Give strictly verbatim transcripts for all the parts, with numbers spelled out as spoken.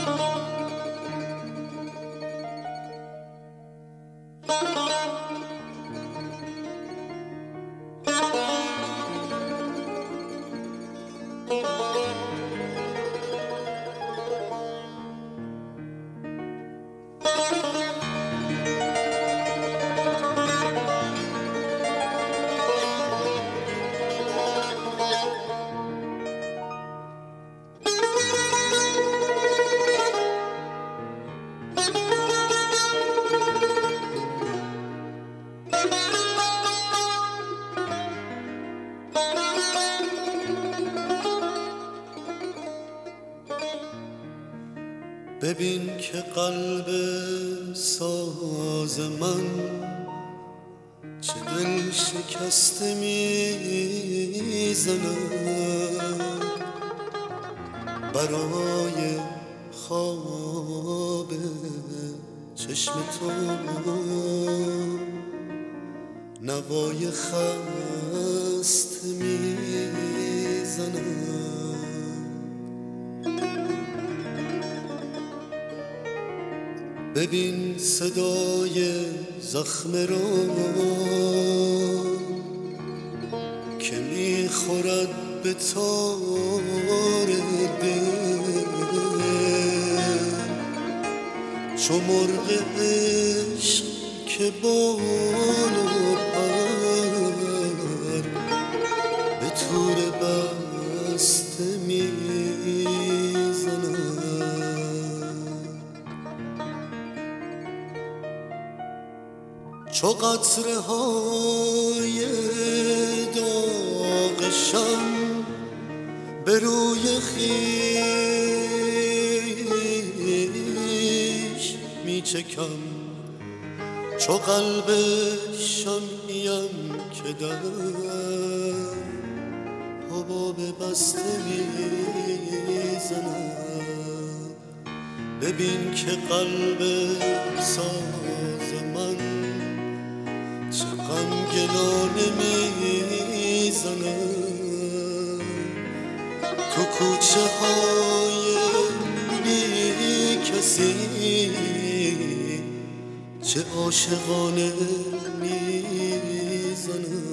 ببین که قلب ساز من چه دل شکسته میزند برای خواب چشم تو، نوای خسته میزند. ببین صدای زخم رو که میخورد به تار دل، چو مرغ عشق که بال و پر به تور بسته میزند. چو قطره های داغ شم به روی خویش می چکم، چو قلب شمعیم که در حباب بسته می زند. ببین که قلب ساز من چه غمگنانه میزند تو کوچه های بی کسی، چه عاشقانه میزند.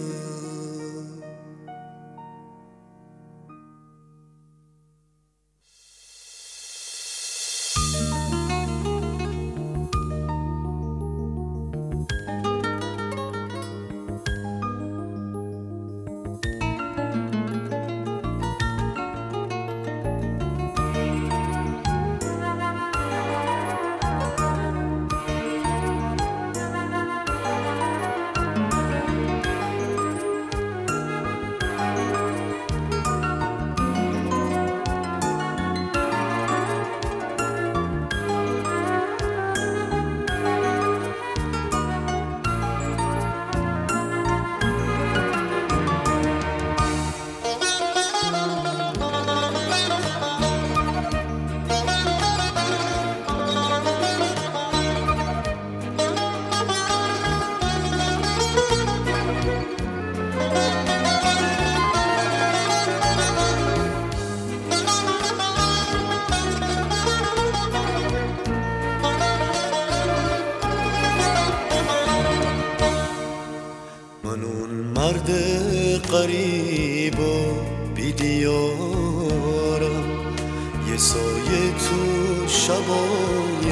مرد غریب و بی دیارم، یه سایه تو شبای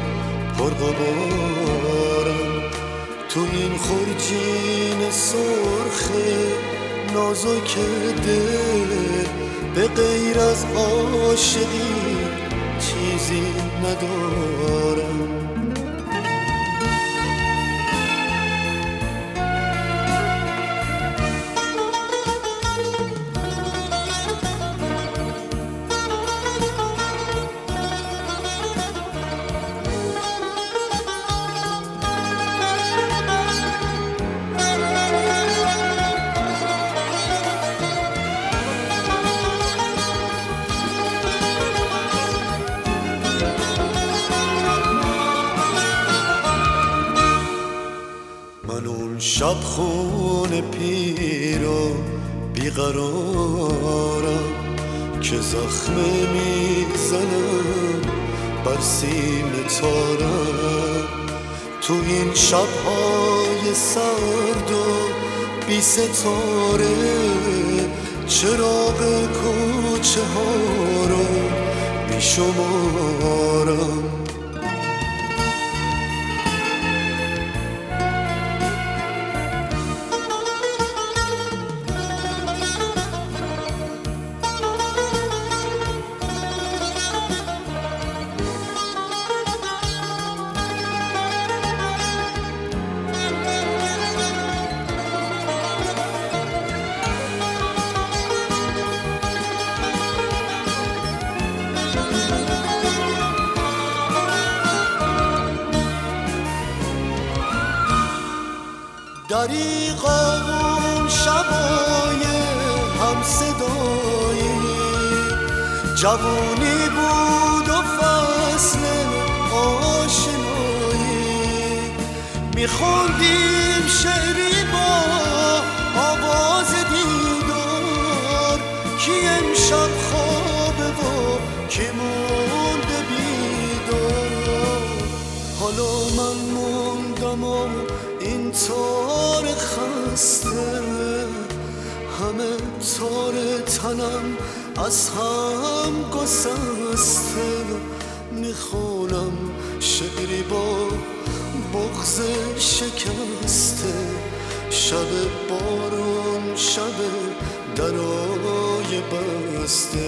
پرغبارم، تو این خورجین سرخ نازک دل، به غیر از عاشقی چیزی ندارم. من اون شب خون پیر و بیقرارم که زخمه میزنم بر سینه تارم. تو این شب‌های سرد و بی ستاره چراغ کوچه ها رو بی شمارم. دریغا اون شبای هم صدایی جوانی بود و فصل آشنایی، میخوندیم شعری با آواز دیدار، کی امشب خوابه و کی مونده بیدار. حالا من موندم و این تار خسته، همه تار تنم از هم گسسته. میخونم شعری با بغض شکسته، شب بارون شب درای بسته.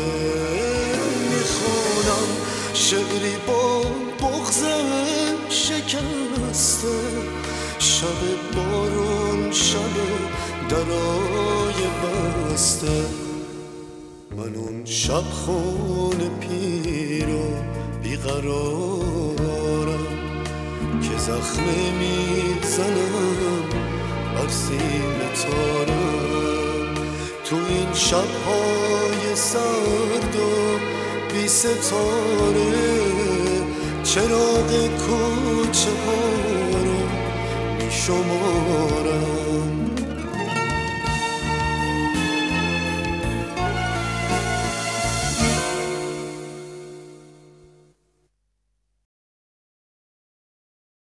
میخونم شعری با بغض شکسته، شب بارون شب درای بسته. من اون شب خونه پیر و بیقرارم که زخمه میزنم بر سینه تارم. تو این شب‌های سرد و بی ستاره چراغ کوچه ها رو شمارم.